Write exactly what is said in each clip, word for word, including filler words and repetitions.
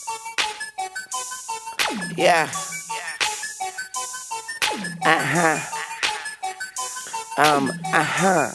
Yeah. Uh-huh. Um, uh-huh.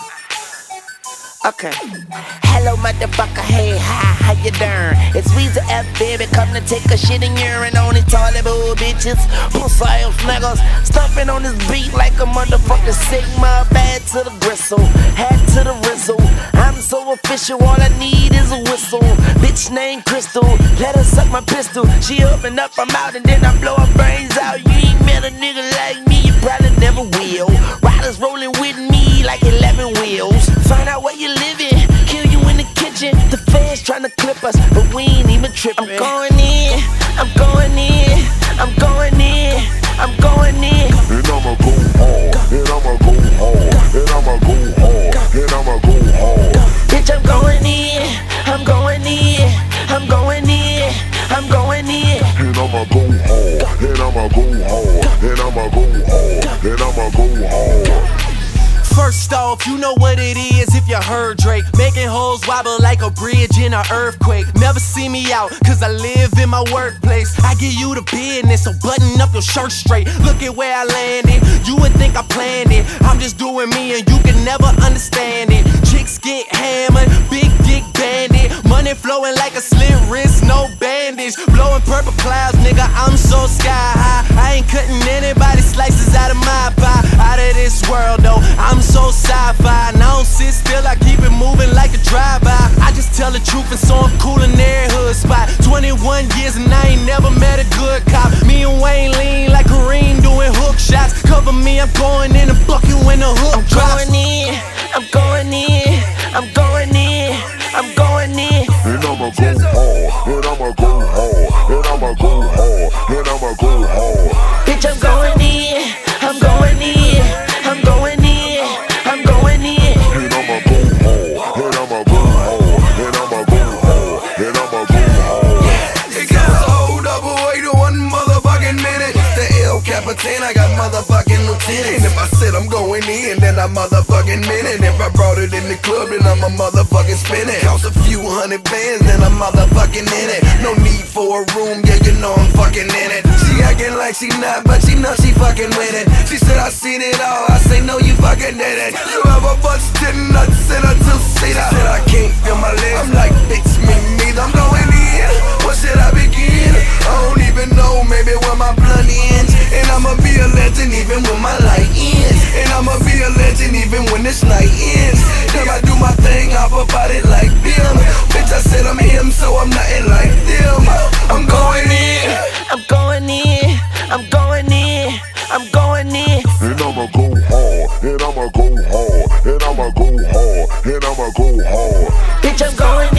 Okay. Hello, motherfucker, hey, hi, how you doing? It's Weezy F, baby, come to take a shit and urine on these toilet bowl bitches. Pussy ass niggas, stumping on this beat like a motherfucking Sigma. Bad to the gristle, hat to the rizzle. I'm so official, all I need is a whistle. Bitch named Crystal, let her suck my pistol. She open up, I'm out, and then I blow her brains out. You ain't met a nigga like me, you probably never will. Riders rolling with me like eleven wheels. Find out where you living, kill you in the kitchen. The fans tryna clip us, but we ain't even tripping. I'm going in, I'm going in, I'm going in, I'm going in. And I'ma go hard, and I'ma go hard, and I'ma go hard, and I'ma go hard. Bitch, I'm going in, I'm going in, I'm going in, I'm going in. And I'ma go hard, and I'ma go hard, and I'ma go hard, and I'ma go hard. First off, you know what it is if you heard Drake. Making hoes wobble like a bridge in an earthquake. Never see me out, cause I live in my workplace. I give you the business, so button up your shirt straight. Look at where I landed, you would think I planned it. I'm just doing me and you can never understand it. Chicks get hammered, big dick bandit. Money flowing like a slit wrist, no bandage. Blowing purple clouds, nigga, I'm so sky high. I ain't cutting anybody slices out of my pie. Out of this world though, I'm so sci-fi, and I don't sit still, I keep it moving like a drive-by. I just tell the truth and so I'm cool in every hood spot. Twenty-one years and I ain't never met a good cop. Me and Wayne lean like Kareem doing hook shots. Cover me, I'm going in and fuck you when the hook I'm drops. going in, I'm going in, I'm going in, I'm going in. And I'ma go hard, and I'ma go hard, and I'ma go hard, and I'ma go hard. Bitch, I'm going in, I'm going in, I'm going in, I'm going in. And I'ma go hard, and I'ma go hard, and I'ma go hard, and I'ma go hard. It goes hold up, wait one motherfucking minute. The El Capitan, I got motherfucking lieutenant. And if I said I'm going in, then I motherfucking meant it. If I brought it in the club, then I'm a motherfucking spin it. Cost a few hundred bands, then I'm motherfucking in it. No need for a room, yeah, you know I'm fucking in it. She acting like she not, but she know she fucking with it. She said I seen it all, I say no, you fucking did it. You ever busted nuts in a two-seater? She said I can't feel my legs, I'm like, bitch, me neither. I'm going in, where should I begin? I don't even know, maybe where my blood ends. And I'ma be a legend even when my light ends. And I'ma be a legend even when this night ends. If I do my thing, I'll about it like them. Bitch, I said I'm him, so I'm nothing like them. I'm going in, I'm going in, I'm going in, I'm going in. And I'ma go hard, and I'ma go hard, and I'ma go hard, and I'ma go hard. Bitch, I'm going